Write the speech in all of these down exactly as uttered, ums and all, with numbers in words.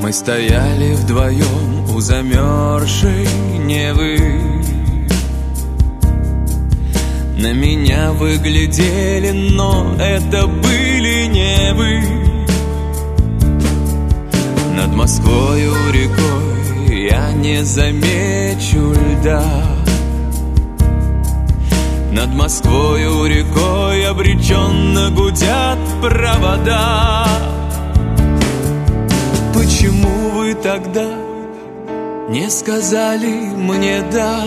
Мы стояли вдвоем у замерзшей Невы. На меня вы глядели, но это были не вы. Над Москвою рекой я не замечу льда. Над Москвою рекой обреченно гудят провода. Почему вы тогда не сказали мне «да»?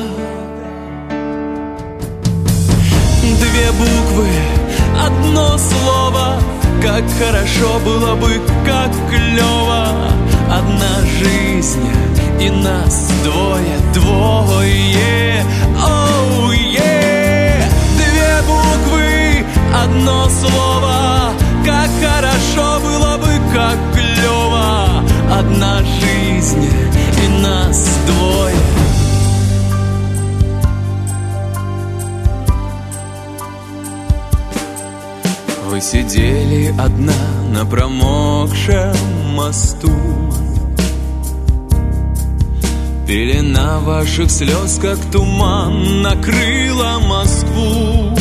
Две буквы, одно слово, как хорошо было бы, как клево. Одна жизнь и нас двое, двое, оу, е. Две буквы, одно слово, как хорошо было бы, как клево. Одна жизнь и нас двое. Вы сидели одна на промокшем мосту. Пелена ваших слез, как туман, накрыла Москву.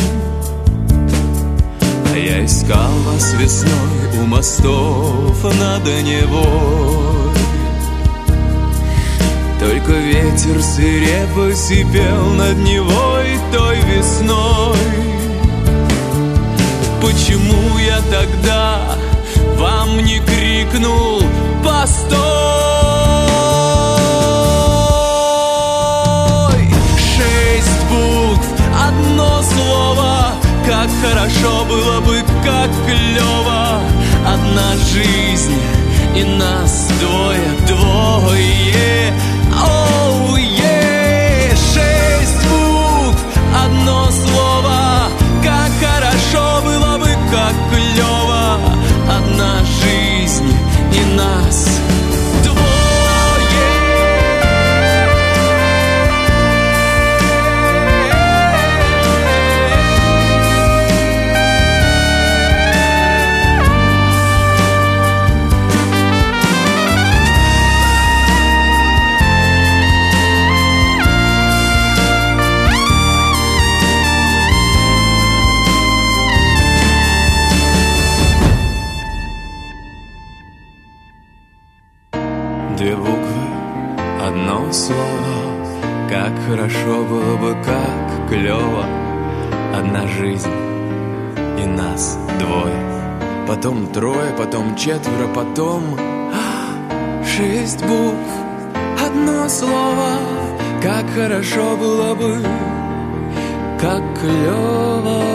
А я искал вас весной у мостов над Невой. Только ветер свирепо сипел над Невой той весной. Почему я тогда вам не крикнул «Постой!»? Шесть букв, одно слово, как хорошо было бы, как клево. Одна жизнь и нас двое, двое, оу, е. Шесть букв, одно слово, как хорошо было бы, как клево. Одна жизнь и нас двое. Две буквы, одно слово, как хорошо было бы, как клево. Одна жизнь и нас двое. Потом трое, потом четверо, потом шесть букв, одно слово, как хорошо было бы, как клево.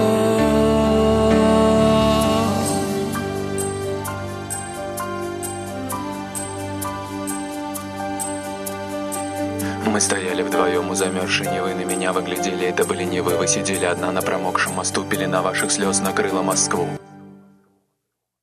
Мы стояли вдвоем у замерзшей Невы. На меня вы глядели, это были не вы. Вы сидели одна на промокшем мосту. Пелена ваших слез накрыла Москву.